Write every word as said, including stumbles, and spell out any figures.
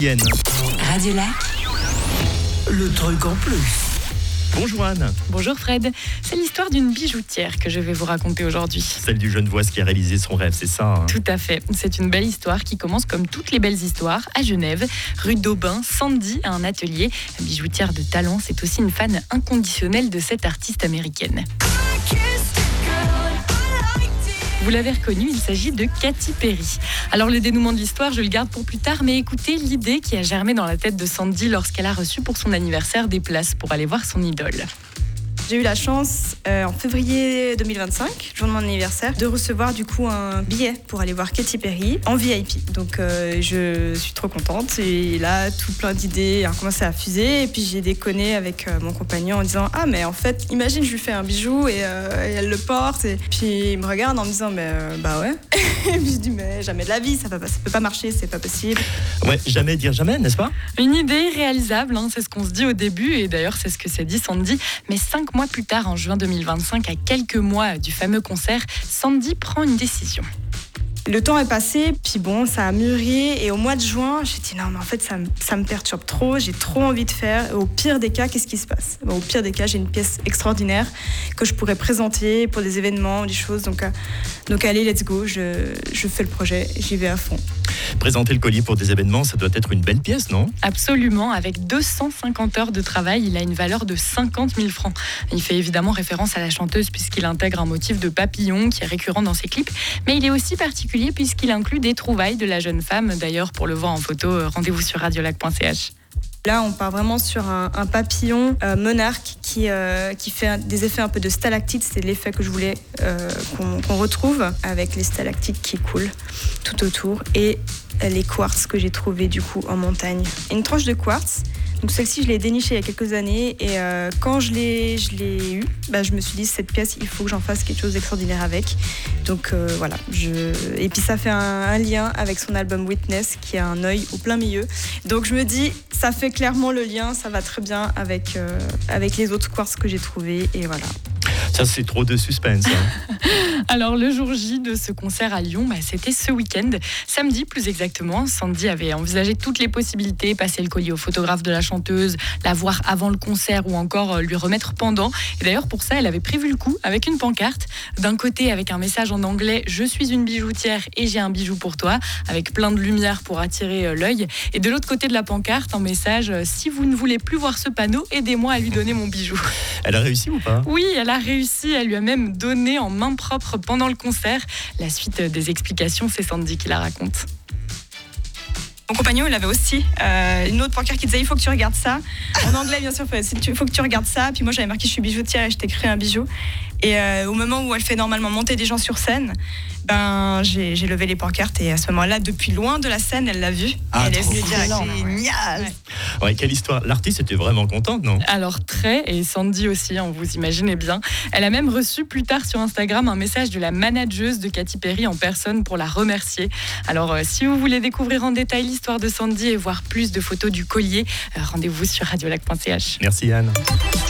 Radio Lac, le truc en plus. Bonjour Anne. Bonjour Fred. C'est l'histoire d'une bijoutière que je vais vous raconter aujourd'hui. Celle du Genevoise qui a réalisé son rêve, c'est ça hein? Tout à fait. C'est une belle histoire qui commence comme toutes les belles histoires à Genève. Rue d'Aubin, Sandy a un atelier. Bijoutière de talent, c'est aussi une fan inconditionnelle de cette artiste américaine. Vous l'avez reconnu, il s'agit de Katy Perry. Alors le dénouement de l'histoire, je le garde pour plus tard, mais écoutez l'idée qui a germé dans la tête de Sandy lorsqu'elle a reçu pour son anniversaire des places pour aller voir son idole. J'ai eu la chance euh, en février deux mille vingt-cinq, jour de mon anniversaire, de recevoir du coup un billet pour aller voir Katy Perry en V I P. Donc euh, je suis trop contente et là tout plein d'idées ont commencé à fuser et puis j'ai déconné avec euh, mon compagnon en disant ah mais en fait imagine je lui fais un bijou et, euh, et elle le porte et puis il me regarde en me disant mais euh, bah ouais et puis je dis mais jamais de la vie ça peut pas, ça peut pas marcher, c'est pas possible. Ouais, jamais dire jamais, n'est-ce pas? Une idée réalisable, hein, c'est ce qu'on se dit au début et d'ailleurs c'est ce que s'est dit Sandy. Mais cinq mois plus tard, en juin deux mille vingt-cinq, à quelques mois du fameux concert, Sandy prend une décision. Le temps est passé, puis bon, ça a mûri et au mois de juin, j'ai dit non mais en fait ça me, ça me perturbe trop, j'ai trop envie de faire. Et au pire des cas, qu'est-ce qui se passe? Bon, au pire des cas, j'ai une pièce extraordinaire que je pourrais présenter pour des événements, des choses. Donc, euh, donc allez, let's go, je, je fais le projet, j'y vais à fond. Présenter le collier pour des événements, ça doit être une belle pièce, non? Absolument, avec deux cent cinquante heures de travail, il a une valeur de cinquante mille francs. Il fait évidemment référence à la chanteuse puisqu'il intègre un motif de papillon qui est récurrent dans ses clips, mais il est aussi particulier puisqu'il inclut des trouvailles de la jeune femme. D'ailleurs, pour le voir en photo, rendez-vous sur radiolac point c h. Là, on part vraiment sur un, un papillon euh, monarque qui, euh, qui fait un, des effets un peu de stalactites. C'est l'effet que je voulais euh, qu'on, qu'on retrouve avec les stalactites qui coulent tout autour et les quartz que j'ai trouvés du coup en montagne. Une tranche de quartz. Donc celle-ci, je l'ai dénichée il y a quelques années et euh, quand je l'ai, je l'ai eue, bah, je me suis dit cette pièce, il faut que j'en fasse quelque chose d'extraordinaire avec. Donc euh, voilà. Je... Et puis ça fait un, un lien avec son album Witness qui a un œil au plein milieu. Donc je me dis, ça fait clairement le lien, ça va très bien avec, euh, avec les autres quartz que j'ai trouvés et voilà. Ça, c'est trop de suspense. Hein. Alors, le jour J de ce concert à Lyon, bah, c'était ce week-end, samedi plus exactement. Sandy avait envisagé toutes les possibilités, passer le collier au photographe de la chanteuse, la voir avant le concert ou encore lui remettre pendant. Et d'ailleurs, pour ça, elle avait prévu le coup avec une pancarte. D'un côté, avec un message en anglais « Je suis une bijoutière et j'ai un bijou pour toi », avec plein de lumière pour attirer l'œil. Et de l'autre côté de la pancarte, un message « Si vous ne voulez plus voir ce panneau, aidez-moi à lui donner mon bijou ». Elle a réussi ou pas? Oui, elle a réussi. Elle lui a même donné en main propre pendant le concert. La suite des explications, c'est Sandy qui la raconte. Mon compagnon, il avait aussi euh, une autre pancarte qui disait il faut que tu regardes ça. En anglais, bien sûr, il faut que tu regardes ça. Puis moi, j'avais marqué je suis bijoutière et je t'ai créé un bijou. Et euh, au moment où elle fait normalement monter des gens sur scène, ben, j'ai, j'ai levé les pancartes et à ce moment-là, depuis loin de la scène, elle l'a vu. Ah, et elle est venue cool. dire génial. Ouais. Ouais, quelle histoire. L'artiste était vraiment contente, non? Alors très, et Sandy aussi, hein, vous imaginez bien. Elle a même reçu plus tard sur Instagram un message de la manageuse de Katy Perry en personne pour la remercier. Alors euh, si vous voulez découvrir en détail l'histoire de Sandy et voir plus de photos du collier, euh, rendez-vous sur radiolac point c h. Merci Anne.